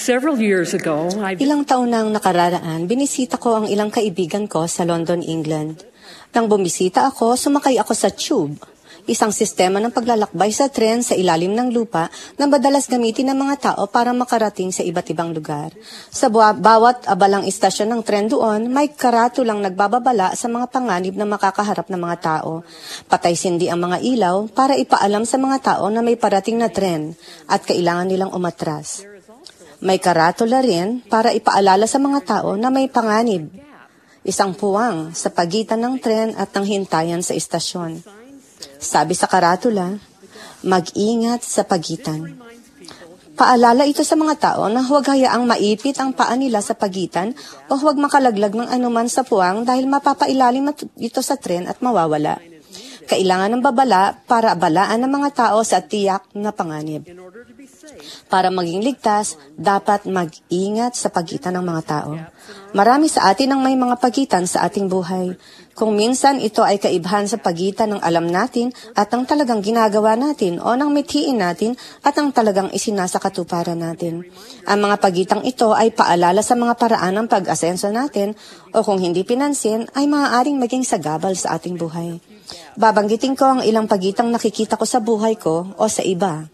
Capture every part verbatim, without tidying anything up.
Several years ago, I... Ilang taon nang nakararaan, binisita ko ang ilang kaibigan ko sa London, England. Nang bumisita ako, sumakay ako sa tube, isang sistema ng paglalakbay sa tren sa ilalim ng lupa na madalas gamitin ng mga tao para makarating sa iba't ibang lugar. Sa bawat abalang istasyon ng tren doon, may karatulang nagbababala sa mga panganib na makakaharap ng mga tao. Patay-sindi ang mga ilaw para ipaalam sa mga tao na may parating na tren at kailangan nilang umatras. May karatula rin para ipaalala sa mga tao na may panganib. Isang puwang sa pagitan ng tren at ng hintayan sa istasyon. Sabi sa karatula, mag-ingat sa pagitan. Paalala ito sa mga tao na huwag hayaang maipit ang paa nila sa pagitan o huwag makalaglag ng anuman sa puwang dahil mapapailalim ito sa tren at mawawala. Kailangan ng babala para balaan ng mga tao sa tiyak na panganib. Para maging ligtas, dapat mag-ingat sa pagitan ng mga tao. Marami sa atin ang may mga pagitan sa ating buhay. Kung minsan ito ay kaibahan sa pagitan ng alam natin at ang talagang ginagawa natin o ng mithiin natin at ang talagang isinasakatuparan natin. Ang mga pagitang ito ay paalala sa mga paraan ng pag-asenso natin o kung hindi pinansin ay maaaring maging sagabal sa ating buhay. Babanggitin ko ang ilang pagitang nakikita ko sa buhay ko o sa iba.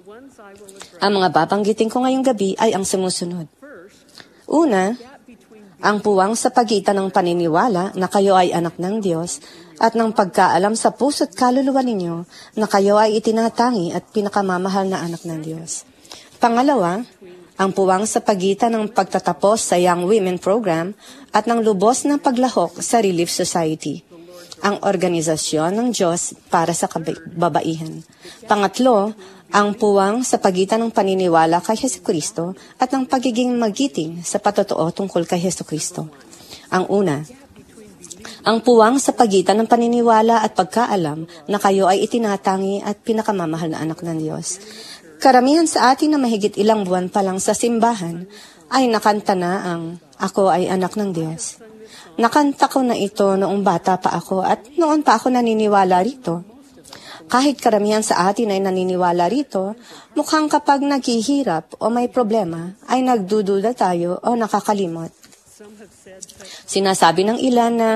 Ang mga babanggitin ko ngayong gabi ay ang sumusunod. Una, ang puwang sa pagitan ng paniniwala na kayo ay anak ng Diyos at ng pagkaalam sa puso't kaluluwa ninyo na kayo ay itinatangi at pinakamamahal na anak ng Diyos. Pangalawa, ang puwang sa pagitan ng pagtatapos sa Young Women Program at ng lubos na paglahok sa Relief Society, ang organisasyon ng Diyos para sa kababaihan. Pangatlo, ang puwang sa pagitan ng paniniwala kay Jesucristo at ng pagiging magiting sa patotoo tungkol kay Jesucristo. Ang una, ang puwang sa pagitan ng paniniwala at pagkaalam na kayo ay itinatangi at pinakamamahal na anak ng Diyos. Karamihan sa atin na mahigit ilang buwan pa lang sa simbahan ay nakanta na ang "Ako ay anak ng Diyos." Nakanta ko na ito noong bata pa ako at noon pa ako naniniwala rito. Kahit karamihan sa atin ay naniniwala rito, mukhang kapag naghihirap o may problema, ay nagdududa tayo o nakakalimot. Sinasabi ng ilan na,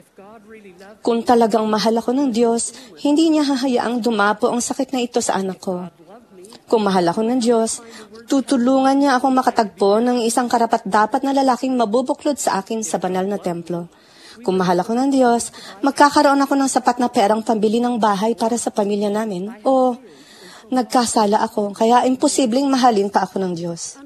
kung talagang mahal ako ng Diyos, hindi niya hahayaang dumapo ang sakit na ito sa anak ko. Kung mahal ako ng Diyos, tutulungan niya akong makatagpo ng isang karapat-dapat na lalaking mabubuklod sa akin sa banal na templo. Kung mahal ako ng Diyos, magkakaroon ako ng sapat na perang pambili ng bahay para sa pamilya namin. O, nagkasala ako, kaya imposibleng mahalin pa ako ng Diyos.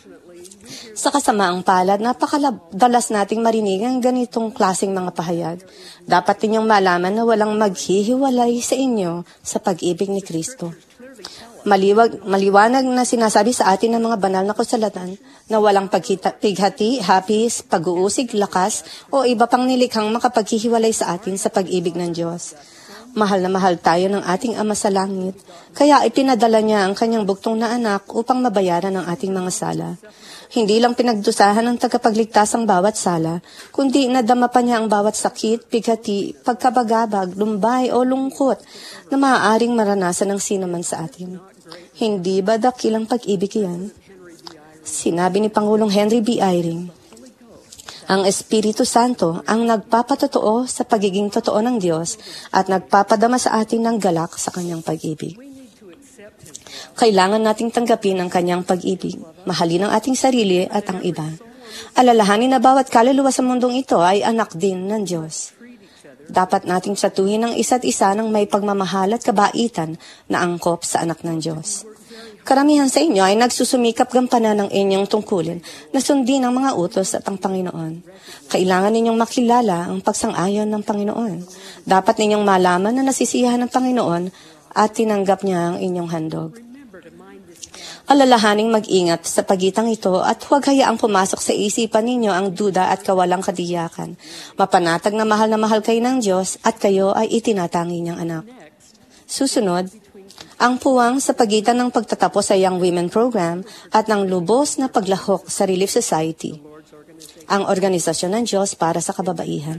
Sa kasamaang palad, napakadalas nating marinig ang ganitong klaseng mga pahayag. Dapat ninyong malaman na walang maghihiwalay sa inyo sa pag-ibig ni Kristo. Maliwag, maliwanag na sinasabi sa atin ng mga banal na kasulatan na walang paghita, pighati, hapis, pag-uusig, lakas, o iba pang nilikhang makapaghihiwalay sa atin sa pag-ibig ng Diyos. Mahal na mahal tayo ng ating Ama sa langit, kaya ipinadala niya ang kanyang buktong na anak upang mabayaran ang ating mga sala. Hindi lang pinagdusahan ng tagapagligtas ang bawat sala, kundi nadama pa niya ang bawat sakit, pighati, pagkabagabag, lumbay o lungkot na maaaring maranasan ng sino man sa atin. Hindi ba dakilang pag-ibig yan? Sinabi ni Pangulong Henry B. Eyring, ang Espiritu Santo ang nagpapatotoo sa pagiging totoo ng Diyos at nagpapadama sa atin ng galak sa kanyang pag-ibig. Kailangan nating tanggapin ang kanyang pag-ibig, mahalin ang ating sarili at ang iba. Alalahanin na bawat kaluluwa sa mundong ito ay anak din ng Diyos. Dapat nating satuhin ang isa't isa ng may pagmamahal at kabaitan na angkop sa anak ng Diyos. Karamihan sa inyo ay nagsusumikap gampanan ng inyong tungkulin na sundin ang mga utos at ang Panginoon. Kailangan ninyong makilala ang pagsang-ayon ng Panginoon. Dapat ninyong malaman na nasisiyahan ng Panginoon at tinanggap niya ang inyong handog. Alalahaning mag-ingat sa pagitang ito at huwag hayaang pumasok sa isipan ninyo ang duda at kawalang kadiyakan. Mapanatag na mahal na mahal kayo ng Diyos at kayo ay itinatangi niyang anak. Susunod, ang puwang sa pagitan ng pagtatapos sa Young Women Program at ng lubos na paglahok sa Relief Society, ang organisasyon ng Diyos para sa kababaihan.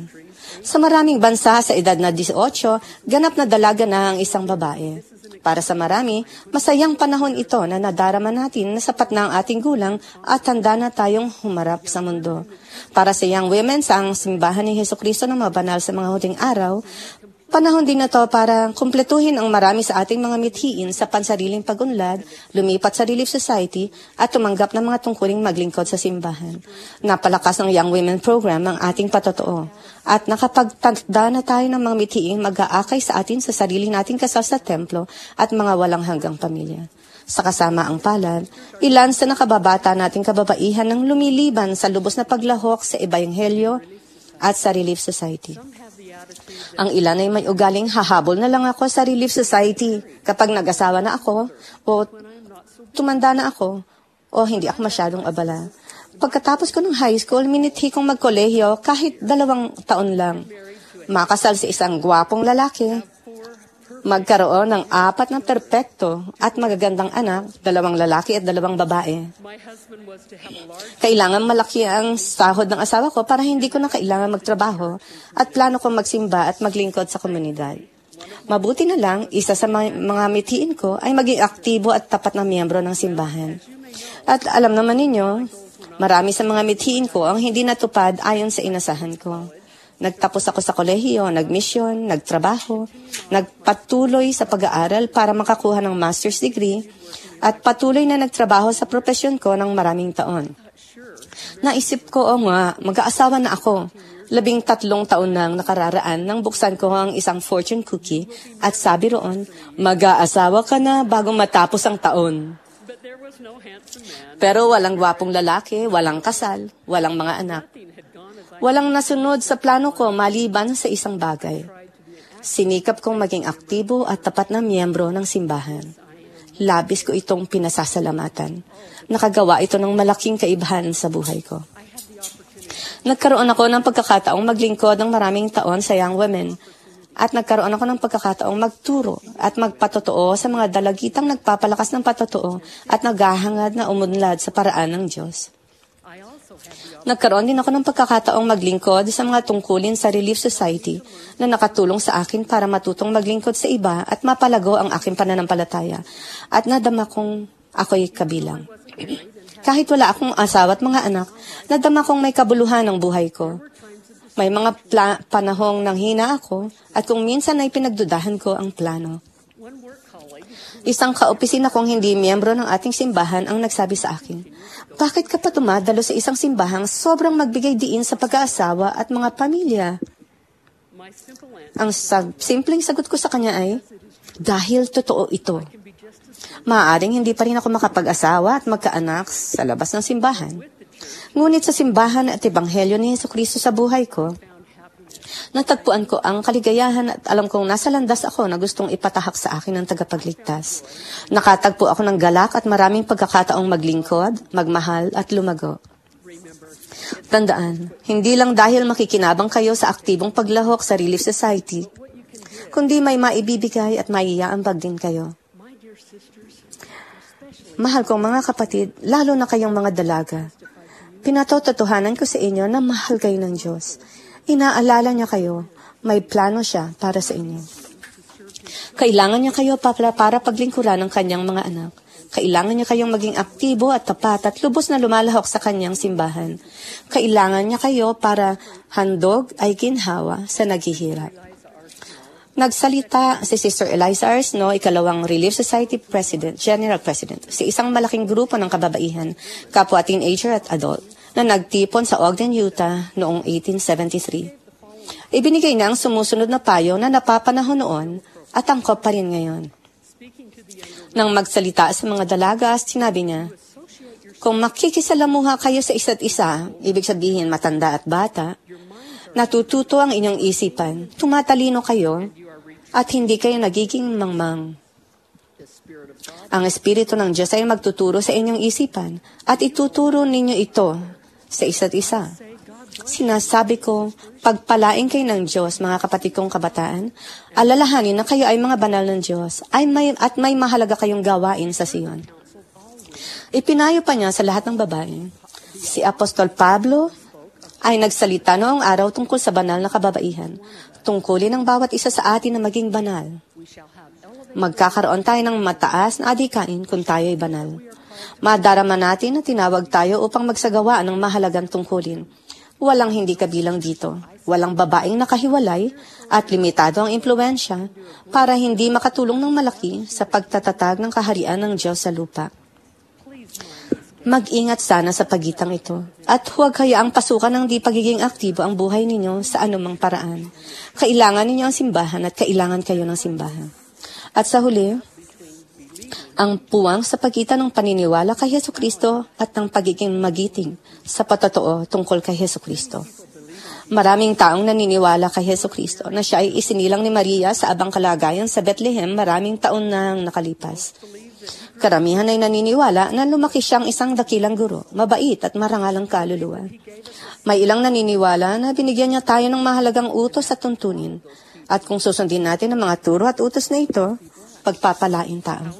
Sa maraming bansa sa edad na eighteen, ganap na dalaga na ang isang babae. Para sa marami, masayang panahon ito na nadarama natin na sapat na ang ating gulang at handa na tayong humarap sa mundo. Para sa young women sa ang simbahan ni Hesukristo na mabanal sa mga huling araw, panahon din na to para kumpletuhin ang marami sa ating mga mithiin sa pansariling pagunlad, lumipat sa Relief Society, at tumanggap ng mga tungkuling maglingkod sa simbahan. Napalakas ng Young Women Program ang ating patotoo. At nakapagtanda na tayo ng mga mithiin mag-aakay sa atin sa sarili nating kasal sa templo at mga walang hanggang pamilya. Sa kasama ang palad, ilan sa nakababata nating kababaihan ng lumiliban sa lubos na paglahok sa Ebanghelyo at sa Relief Society. Ang ilan ay may ugaling hahabol na lang ako sa Relief Society kapag nag-asawa na ako o tumanda na ako o hindi ako masyadong abala. Pagkatapos ko ng high school, minithi kong magkolehiyo kahit dalawang taon lang. Makasal sa isang gwapong lalaki. Magkaroon ng apat na perpekto at magagandang anak, dalawang lalaki at dalawang babae. Kailangan malaki ang sahod ng asawa ko para hindi ko na kailangan magtrabaho at plano kong magsimba at maglingkod sa komunidad. Mabuti na lang, isa sa mga, mga mithiin ko ay maging aktibo at tapat na miyembro ng simbahan. At alam naman ninyo, marami sa mga mithiin ko ang hindi natupad ayon sa inasahan ko. Nagtapos ako sa kolehiyo, nagmisyon, nagtrabaho, nagpatuloy sa pag-aaral para makakuha ng master's degree, at patuloy na nagtrabaho sa propesyon ko ng maraming taon. Naisip ko, o nga, mag-aasawa na ako. Labing tatlong taon nang nakararaan nang buksan ko ang isang fortune cookie at sabi roon, mag-aasawa ka na bago matapos ang taon. Pero walang gwapong lalaki, walang kasal, walang mga anak. Walang nasunod sa plano ko maliban sa isang bagay. Sinikap kong maging aktibo at tapat na miyembro ng simbahan. Labis ko itong pinasasalamatan. Nakagawa ito ng malaking kaibahan sa buhay ko. Nagkaroon ako ng pagkakataong maglingkod ng maraming taon sa Young Women at nagkaroon ako ng pagkakataong magturo at magpatotoo sa mga dalagitang nagpapalakas ng patotoo at naghahangad na umunlad sa paraan ng Diyos. Nagkaroon din ako ng pagkakataong maglingkod sa mga tungkulin sa Relief Society na nakatulong sa akin para matutong maglingkod sa iba at mapalago ang aking pananampalataya at nadama kong ako'y kabilang. Kahit wala akong asawa at mga anak, nadama kong may kabuluhan ng buhay ko. May mga pla- panahong nanghina ako at kung minsan ay pinagdudahan ko ang plano. Isang kaopisina kong hindi miyembro ng ating simbahan ang nagsabi sa akin, bakit ka pa tumadalo sa isang simbahang sobrang magbigay diin sa pag-aasawa at mga pamilya? Ang sag- simpleng sagot ko sa kanya ay, dahil totoo ito. Maaaring hindi pa rin ako makapag-asawa at magkaanak sa labas ng simbahan. Ngunit sa simbahan at ebanghelyo ni Hesukristo sa buhay ko, natagpuan ko ang kaligayahan at alam kong nasa landas ako na gustong ipatahak sa akin ng tagapagligtas. Nakatagpo ako ng galak at maraming pagkakataong maglingkod, magmahal at lumago. Tandaan, hindi lang dahil makikinabang kayo sa aktibong paglahok sa Relief Society, kundi may maibibigay at maiiaambag din kayo. Mahal kong mga kapatid, lalo na kayong mga dalaga, pinatototohanan ko sa inyo na mahal kayo ng Diyos. Inaalala niya kayo, may plano siya para sa inyo. Kailangan niya kayo para, para paglingkuran ng kanyang mga anak. Kailangan niya kayong maging aktibo at tapat at lubos na lumalahok sa kanyang simbahan. Kailangan niya kayo para handog ay ginhawa sa naghihirap. Nagsalita si Sister Eliza Arsno, ikalawang Relief Society President, General President, sa isang malaking grupo ng kababaihan, kapwa teenager at adult, na nagtipon sa Ogden, Utah noong eighteen seventy-three. Ibinigay na ang sumusunod na payo na napapanahon noon at angkop pa rin ngayon. Nang magsalita sa mga dalaga, sinabi niya, kung makikisalamuha kayo sa isa't isa, ibig sabihin matanda at bata, natututo ang inyong isipan, tumatalino kayo, at hindi kayo nagiging mangmang. Ang Espiritu ng Diyos ay magtuturo sa inyong isipan, at ituturo ninyo ito sa isa't isa. Sinasabi ko, pagpalain kayo ng Diyos, mga kapatid kong kabataan, alalahanin na kayo ay mga banal ng Diyos, ay may, at may mahalaga kayong gawain sa Sion. Ipinayo pa niya sa lahat ng babae, si Apostol Pablo, ay nagsalita noong araw tungkol sa banal na kababaihan. Tungkulin ng bawat isa sa atin na maging banal. Magkakaroon tayo ng mataas na adhikain kung tayo ay banal. Madarama natin na tinawag tayo upang magsagawa ng mahalagang tungkulin. Walang hindi kabilang dito. Walang babaeng nakahiwalay at limitado ang impluensya para hindi makatulong ng malaki sa pagtatatag ng kaharian ng Diyos sa lupa. Mag-ingat sana sa pagitang ito at huwag hayaang pasukan ng di pagiging aktibo ang buhay ninyo sa anumang paraan. Kailangan ninyo ang simbahan at kailangan kayo ng simbahan. At sa huli, ang puwang sa pagitan ng paniniwala kay Hesukristo at ng pagiging magiting sa patotoo tungkol kay Hesukristo. Maraming taong naniniwala kay Hesukristo na siya ay isinilang ni Maria sa abang kalagayan sa Bethlehem maraming taon nang nakalipas. Karamihan ay naniniwala na lumaki siyang isang dakilang guro, mabait at marangalang kaluluwa. May ilang naniniwala na binigyan niya tayo ng mahalagang utos at tuntunin. At kung susundin natin ang mga turo at utos na ito, pagpapalain tao.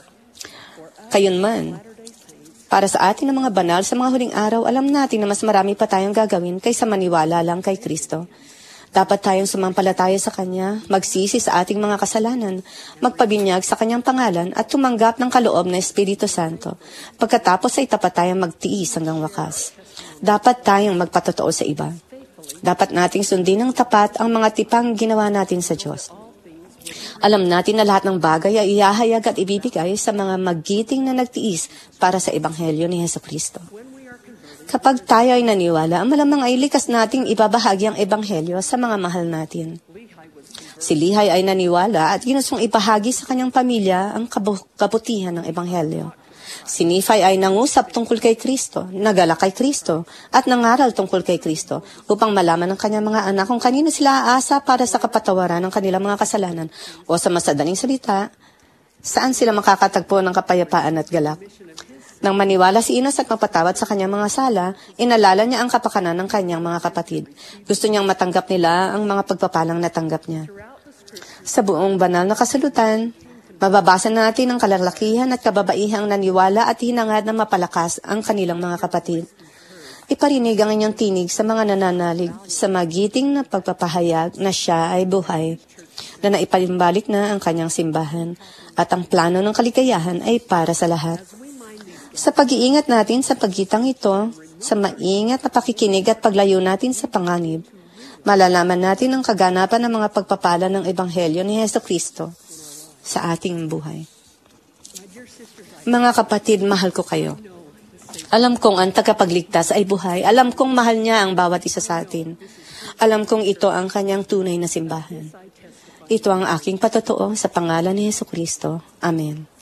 Kayunman, para sa atin ng mga banal sa mga huling araw, alam natin na mas marami pa tayong gagawin kaysa maniwala lang kay Kristo. Dapat tayong sumampalataya sa Kanya, magsisi sa ating mga kasalanan, magpabinyag sa Kanyang pangalan at tumanggap ng kaloob na Espiritu Santo. Pagkatapos ay tapat tayong magtiis hanggang wakas. Dapat tayong magpatotoo sa iba. Dapat nating sundin ng tapat ang mga tipang ginawa natin sa Diyos. Alam natin na lahat ng bagay ay ihahayag at ibibigay sa mga magiting na nagtiis para sa Ebanghelyo ni Hesukristo. Kapag tayo ay naniwala, malamang ay likas nating ibabahagi ang Ebanghelyo sa mga mahal natin. Si Lihay ay naniwala at ginustong ibahagi sa kanyang pamilya ang kabu- kabutihan ng Ebanghelyo. Si Nephi ay nangusap tungkol kay Kristo, nagala kay Kristo, at nangaral tungkol kay Kristo upang malaman ng kanyang mga anak kung kanino sila aasa para sa kapatawaran ng kanilang mga kasalanan o sa masadaling salita, saan sila makakatagpo ng kapayapaan at galak. Nang maniwala si Enos at mapatawad sa kanyang mga sala, inalala niya ang kapakanan ng kanyang mga kapatid. Gusto niyang matanggap nila ang mga pagpapalang natanggap niya. Sa buong banal na kasulutan, mababasa natin ang kalalakihan at kababaihang naniwala at hinangad na mapalakas ang kanilang mga kapatid. Iparinig ang inyong tinig sa mga nananalig sa magiting na pagpapahayag na siya ay buhay, na naipalimbalik na ang kanyang simbahan at ang plano ng kaligayahan ay para sa lahat. Sa pag-iingat natin sa pagitang ito, sa maingat na pakikinig at paglayo natin sa panganib, malalaman natin ang kaganapan ng mga pagpapala ng Ebanghelyo ni Hesukristo sa ating buhay. Mga kapatid, mahal ko kayo. Alam kong ang tagapagligtas ay buhay. Alam kong mahal niya ang bawat isa sa atin. Alam kong ito ang kanyang tunay na simbahan. Ito ang aking patotoo sa pangalan ni Hesukristo. Amen.